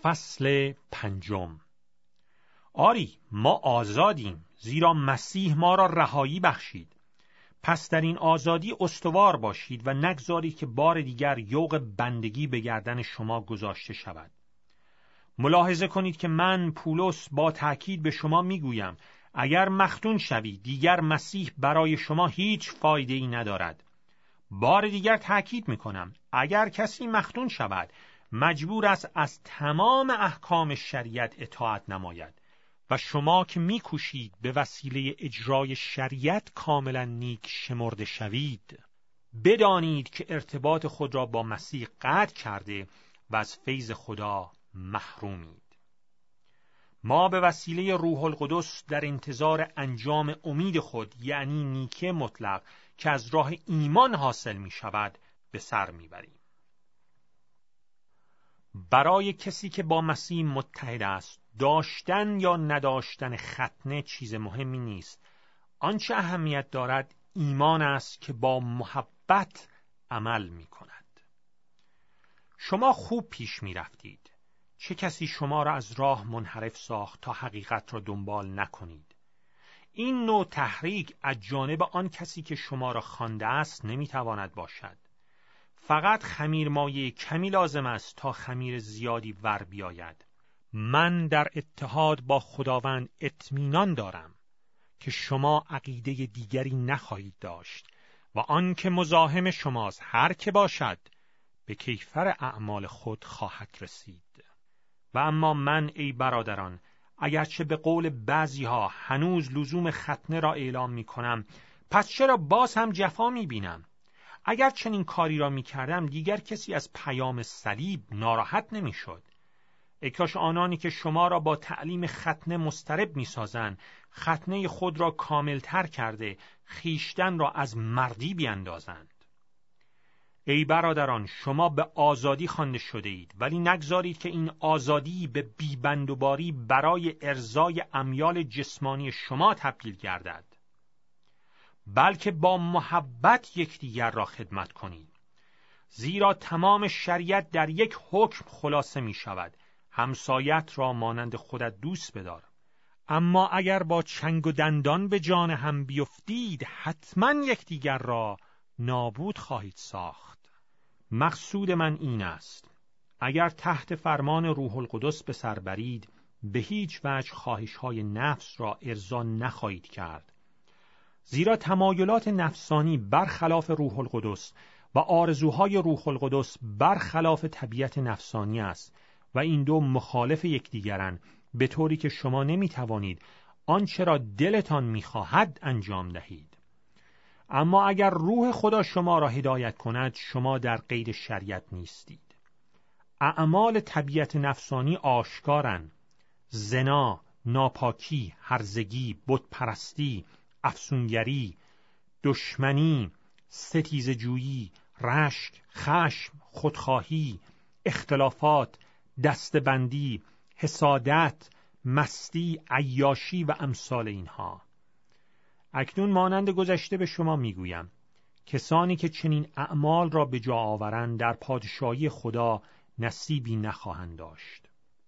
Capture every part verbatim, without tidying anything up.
فصل پنجم. آری ما آزادیم، زیرا مسیح ما را رهایی بخشید. پس در این آزادی استوار باشید و نگذارید که بار دیگر یوغ بندگی به گردن شما گذاشته شود. ملاحظه کنید که من پولس با تأکید به شما میگویم اگر مختون شوید دیگر مسیح برای شما هیچ فایده ای ندارد. بار دیگر تأکید میکنم اگر کسی مختون شود مجبور است از تمام احکام شریعت اطاعت نماید و شما که میکوشید به وسیله اجرای شریعت کاملا نیک شمرده شوید، بدانید که ارتباط خود را با مسیح قطع کرده و از فیض خدا محرومید. ما به وسیله روح القدس در انتظار انجام امید خود، یعنی نیکی مطلق که از راه ایمان حاصل می شود، به سر می بریم. برای کسی که با مسیح متحد است، داشتن یا نداشتن ختنه چیز مهمی نیست. آنچه اهمیت دارد ایمان است که با محبت عمل می کند. شما خوب پیش می رفتید. چه کسی شما را از راه منحرف ساخت تا حقیقت را دنبال نکنید؟ این نوع تحریک از جانب آن کسی که شما را خوانده است نمی تواند باشد. فقط خمیر مایه کمی لازم است تا خمیر زیادی ور بیاید. من در اتحاد با خداوند اطمینان دارم که شما عقیده دیگری نخواهید داشت و آن که مزاحم شماست هر که باشد به کیفر اعمال خود خواهد رسید. و اما من ای برادران، اگرچه به قول بعضی ها هنوز لزوم ختنه را اعلام می کنم، پس چرا باز هم جفا می بینم؟ اگر چنین کاری را می کردم دیگر کسی از پیام صلیب ناراحت نمی شد. ای کاش آنانی که شما را با تعلیم ختنه مضطرب می سازند، ختنه خود را کاملتر کرده خیشتن را از مردی بیندازند. ای برادران، شما به آزادی خوانده شده اید، ولی نگذارید که این آزادی به بیبندوباری برای ارضای امیال جسمانی شما تبدیل گردد، بلکه با محبت یکدیگر را خدمت کنید. زیرا تمام شریعت در یک حکم خلاصه می شود: همسایت را مانند خودت دوست بدار. اما اگر با چنگ و دندان به جان هم بیفتید حتما یکدیگر را نابود خواهید ساخت. مقصود من این است: اگر تحت فرمان روح القدس به سر برید، به هیچ وجه خواهش‌های نفس را ارضا نخواهید کرد. زیرا تمایلات نفسانی برخلاف روح القدس و آرزوهای روح القدس برخلاف طبیعت نفسانی است و این دو مخالف یکدیگرند، به طوری که شما نمی‌توانید آنچه را دلتان می‌خواهد انجام دهید. اما اگر روح خدا شما را هدایت کند، شما در قید شریعت نیستید. اعمال طبیعت نفسانی آشکارند: زنا، ناپاکی، هرزگی، بتپرستی، افسونگری، دشمنی، ستیزه‌جویی، رشک، خشم، خودخواهی، اختلافات، دستبندی، حسادت، مستی، عیاشی و امثال اینها. اکنون مانند گذشته به شما میگویم کسانی که چنین اعمال را به جا آورند در پادشاهی خدا نصیبی نخواهند داشت.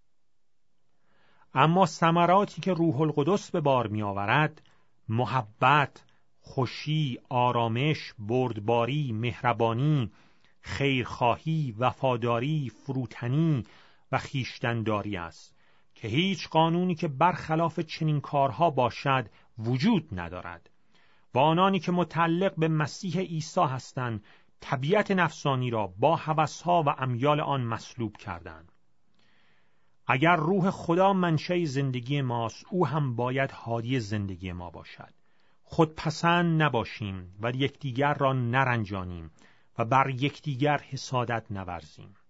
اما ثمراتی که روح القدس به بار می آورد، محبت، خوشی، آرامش، بردباری، مهربانی، خیرخواهی، وفاداری، فروتنی و خویشتن‌داری است که هیچ قانونی که برخلاف چنین کارها باشد وجود ندارد. و آنانی که متعلق به مسیح عیسی هستند طبیعت نفسانی را با هوس‌ها و امیال آن مسلوب کردند. اگر روح خدا منشأ زندگی ماست، او هم باید هادی زندگی ما باشد. خودپسند نباشیم و یکدیگر را نرنجانیم و بر یکدیگر حسادت نورزیم.